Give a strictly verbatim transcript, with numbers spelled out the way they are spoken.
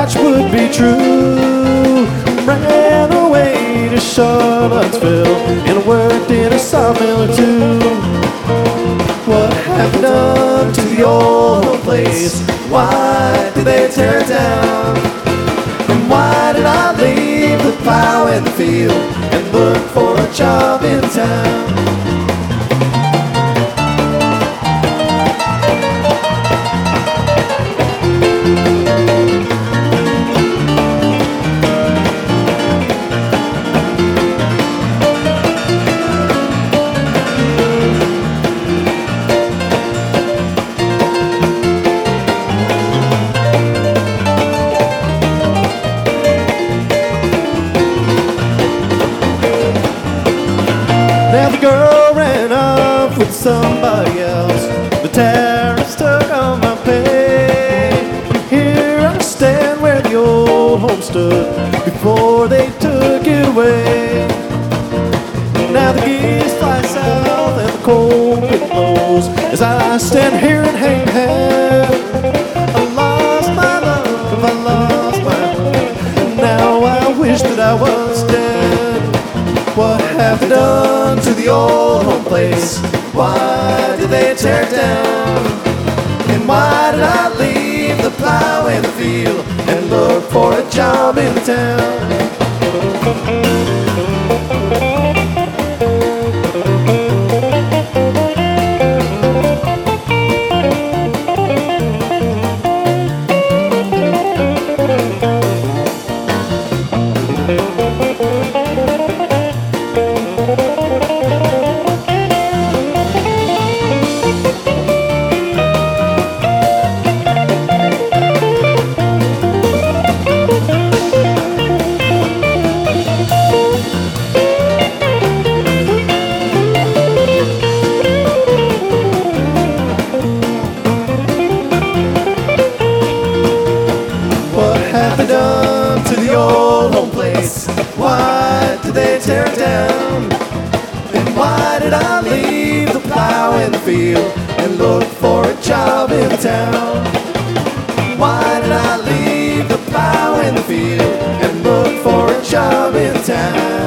much would be true. Ran away to Charlottesville and worked in a sawmill or two. What have you done to the old home place? Why did they tear it down? And why did I leave the plow in the field and look for a job in town? Now the girl ran off with somebody else. The tariffs took on my pay. Here I stand where the old home stood before they took it away. Now the geese fly south and the cold wind blows as I stand here and hang head. I lost my love, I lost my home. Now I wish that I was dead. What have they done to the old home place? Why did they tear it down? And why did I leave the plow in the field and look for a job in the town? Done to the old home place? Why did they tear it down? And why did I leave the plow in the field and look for a job in town? Why did I leave the plow in the field and look for a job in town?